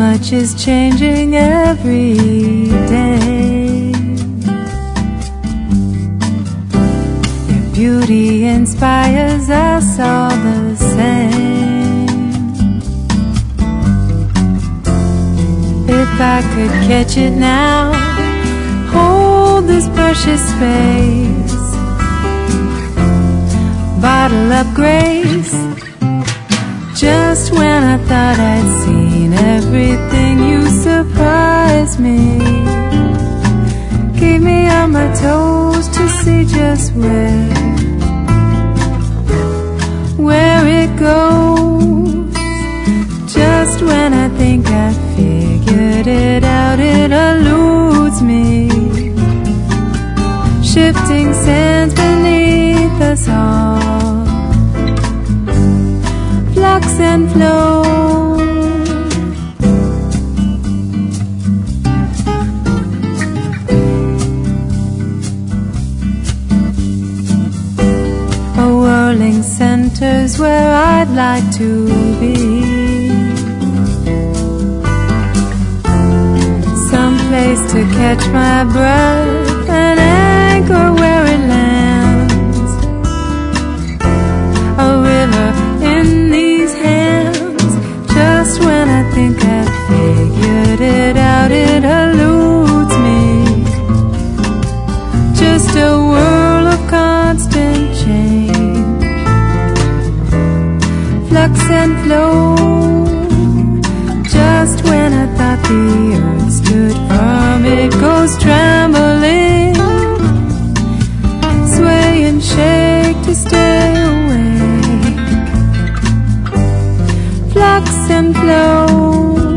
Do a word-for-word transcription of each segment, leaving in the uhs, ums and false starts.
much is changing every day. Your beauty inspires us all the same. If I could catch it now, hold this precious space, bottle up grace. Just when I thought I'd seen everything, you surprised me. Keep me on my toes to see just where, where it goes. Just when I think I figured it out, it eludes me. Shifting sands beneath us all, flux and flow. A whirling center's where I'd like to be, some place to catch my breath, an anchor where it lands, a river in these hands. Just when I think I've figured it out, it eludes me. Just a whirl of constant change, flux and flow. Just when I thought the earth stood firm, it goes trembling, sway and shake to stay awake, flux and flow.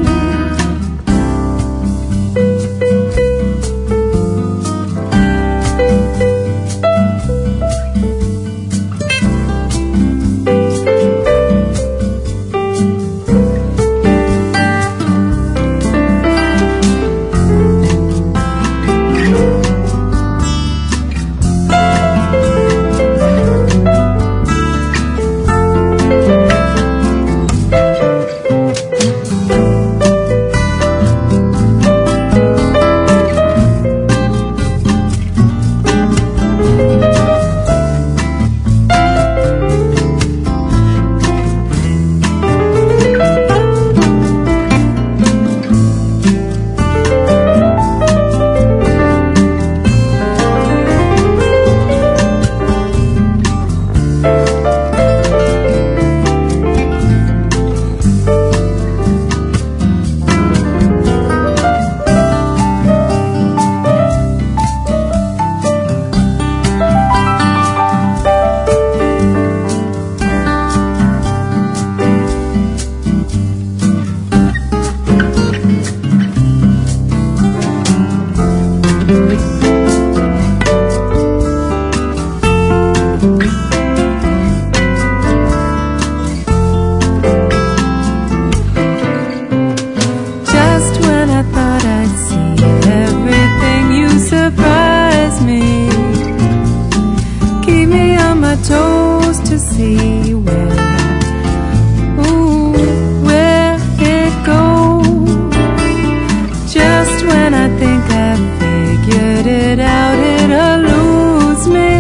Toes to see where, ooh, where it goes. Just when I think I've figured it out, it eludes me.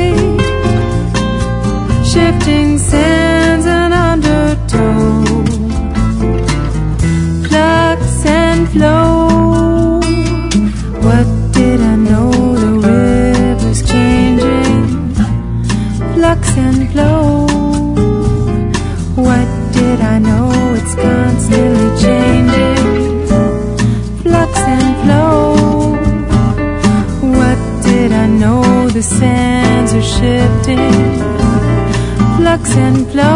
Shifting sands and undertow, flux and flow. What did I know? The river's changing, flux and flow. What did I know? It's constantly changing, flux and flow. What did I know? The sands are shifting, flux and flow.